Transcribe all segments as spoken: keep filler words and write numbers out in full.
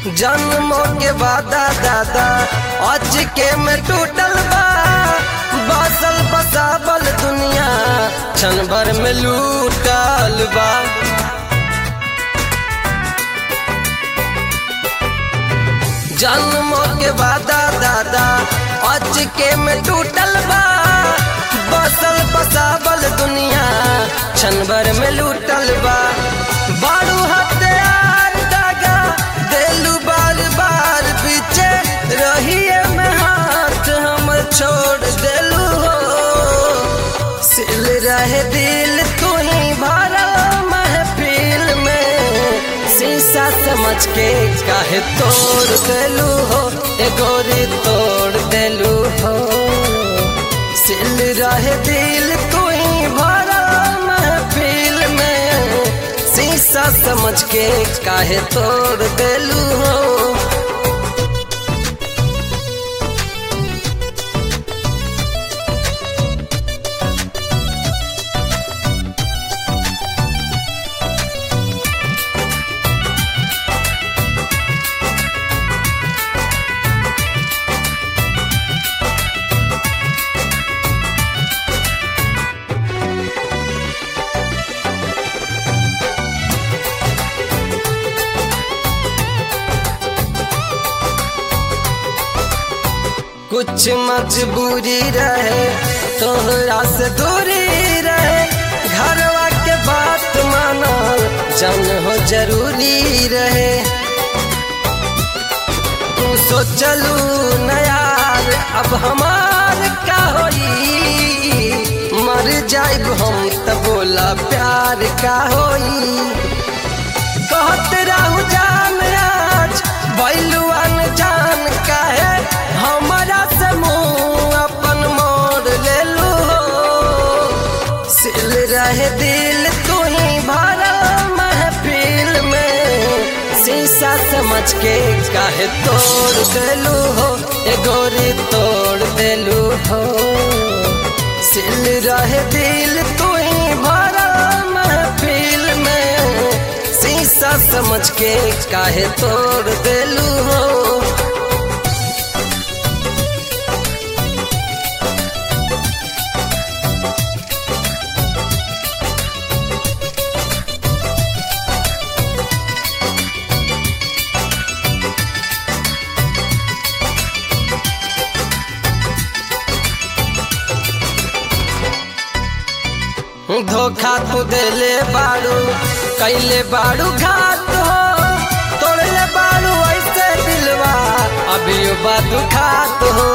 जन्मों के वादा दादा आज के में टूटल बा। बसल बसावल दुनिया क्षण भर में लूटल बा। जन्मों के वादा दादा आज के में टूटल बा। बसल बसावल दुनिया क्षण भर में लूटल बा। बारू हथियार दागा देलू बार बार पीछे रहिए में हाथ हम छोड़ देलू हो। सिल रहे दिल तू ही भरा महफिल में। शीशा समझ के काहे तोड़ देलू हो। ए गोरी तोड़ देलू हो। सिल रहे दिल तू ही भरा महफिल में। शीशा समझ के काहे तोड़ देलू हो। कुछ मजबूरी रहे तोहरा से दूरी रहे। घरवा के बात मानल जन हो जरूरी रहे। तू सोचलू न यार अब हमार का होई। मर जाइब हम त बोला प्यार का होई। कहत रहू जान आज भइलू अनजान काहे हमारा से मुँह अपन मोड़ लेलू हो। सिल रहे दिल तू ही भरा महफिल में। शीशा समझ के काहे तोड़ देलू हो। ए गोरी तोड़ देलू हो। सिल रहे दिल तू ही भरा महफिल में। शीशा समझ के काहे तोड़ देलू हो। धोखा तू देले बारू कैले बारू घात हो। तोड़ले बारू ऐसे दिलवा अभी बात खात हो।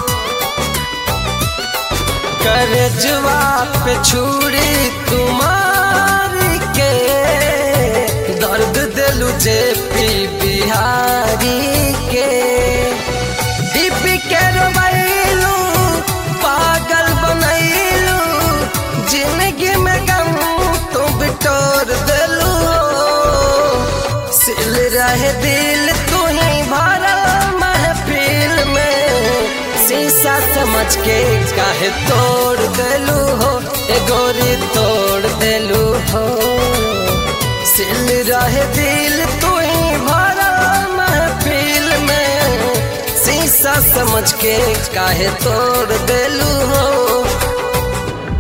करे जुआ पे छुरी तुम्हारी के दर्द दिलू जे पी बिहारी के। दीपी के रोबैलू पागल बनैलू। जिंदगी में गम तू बिटोर देलू हो। सिल रहे दिल तू ही भरा महफिल में। शीशा समझ के काहे तोड़ देलू हो। ए गोरी तोड़ देलू हो। सिल रहे दिल तू ही भरा महफिल में। शीशा समझ के काहे तोड़ देलू हो।